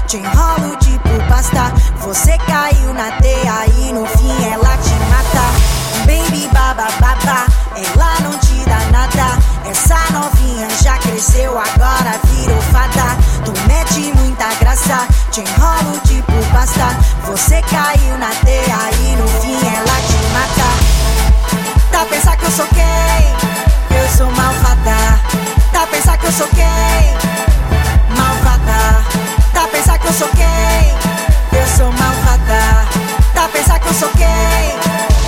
te enrolo tipo pasta. Você caiu na teia e no fim ela te mata. Baby baba baba, ela não te dá nada. Essa novinha já cresceu, agora virou fada. Tu mete muita graça, te enrolo tipo pasta. Você caiu na teia e no fim ela te mata. Tá pensar que eu sou quem? Eu sou malvada. Tá pensar que eu sou quem? Malvada. Tá pensar que eu sou quem? Eu sou malvada. Tá pensar que eu sou quem?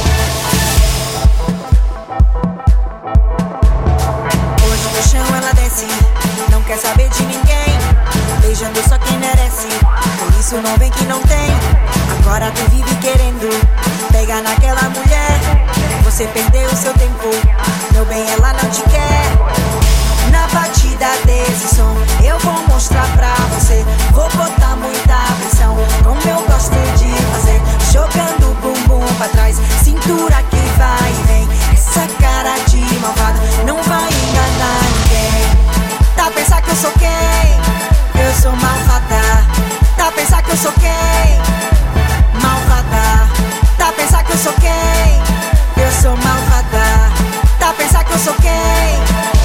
Hoje no chão ela desce, não quer saber de ninguém, beijando só quem merece. Por isso não vem que não tem. Agora tu vive querendo pegar naquela mulher. Você perdeu o seu tempo, meu bem, ela não te quer. Na batida desse som eu vou mostrar pra você. Vou botar muita pressão, como eu gosto de fazer, jogando o bumbum pra trás, cintura que vai e vem. Essa cara de malvada não vai enganar ninguém. Tá pensar que eu sou quem? Eu sou malvada. Tá pensar que eu sou quem? Malvada. Tá pensar que eu sou quem? Eu sou malvada. Tá pensar que eu sou quem?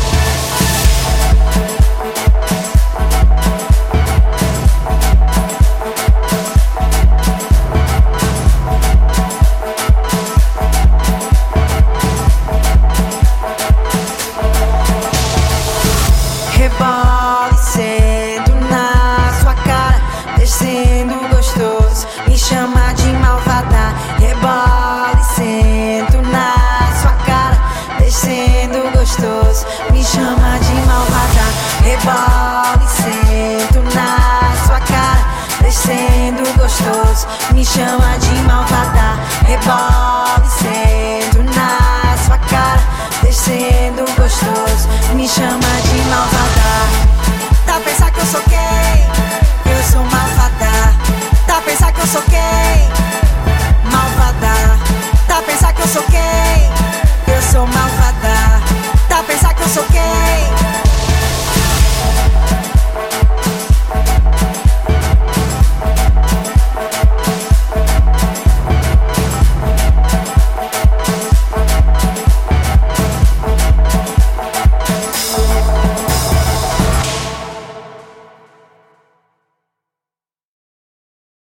Rebola e sento na sua cara, descendo gostoso, me chama de malvada. Rebola e sento na sua cara, descendo gostoso, me chama de malvada. Rebola e sento na sua cara, descendo gostoso, me chama de malvada. Rebola e sento na sua cara, descendo gostoso, me chama de malvada.